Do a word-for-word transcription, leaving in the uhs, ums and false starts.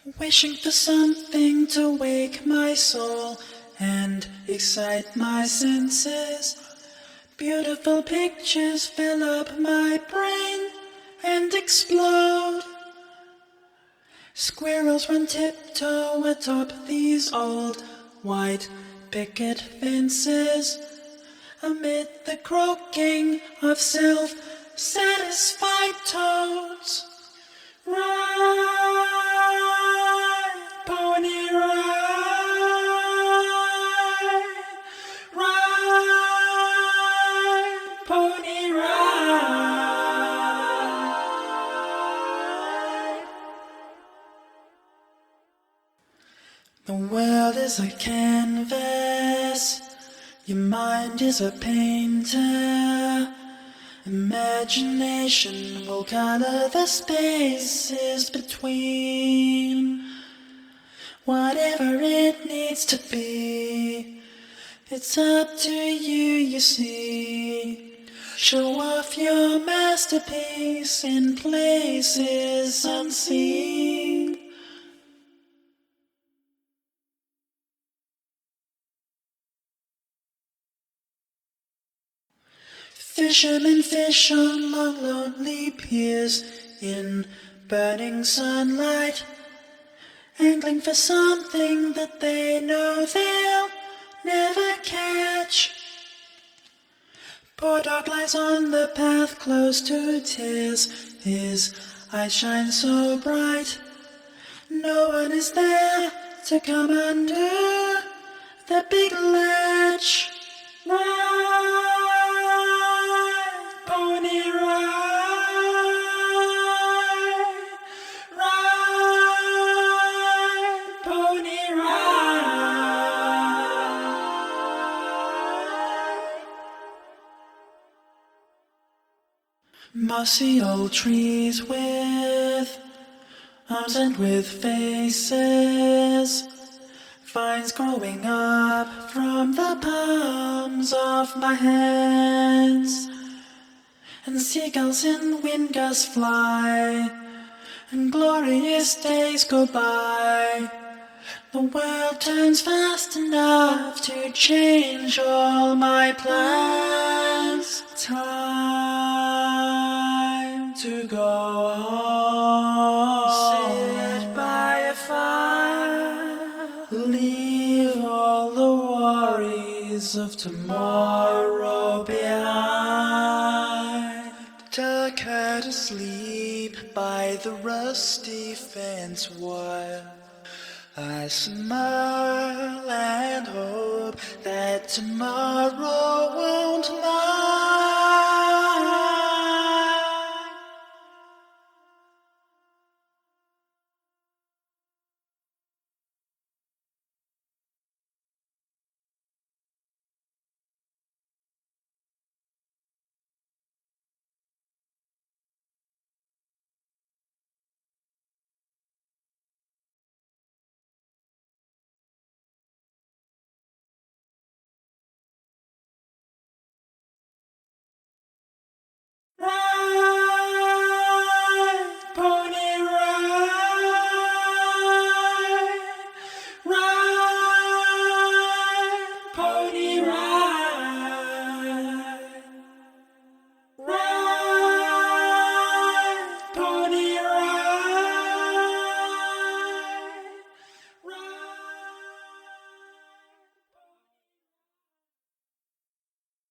Wishing for something to wake my soul and excite my senses. Beautiful pictures fill up my brain and explode. Squirrels run tiptoe atop these old white picket fences, amid the croaking of self-satisfied toads. Ride, pony, ride, ride, pony, ride. The world is a canvas, your mind is a painter. Imagination will color the spaces between. Whatever it needs to be, it's up to you, you see. Show off your masterpiece in places unseen. Fishermen fish on long lonely piers in burning sunlight, angling for something that they know they'll never catch. Poor dog lies on the path close to tears, his eyes shine so bright. No one is there to come under the big latch. Ride, pony, ride, ride, pony, ride. Mossy old trees with arms and with faces, vines growing up from the palms of my hands, and seagulls in wind gusts fly, and glorious days go by. The world turns fast enough to change all my plans. Time to go home, sit by a fire, leave all the worries of tomorrow behind. Tuck her to sleep by the rusty fence wire. I smile and hope that tomorrow won't lie.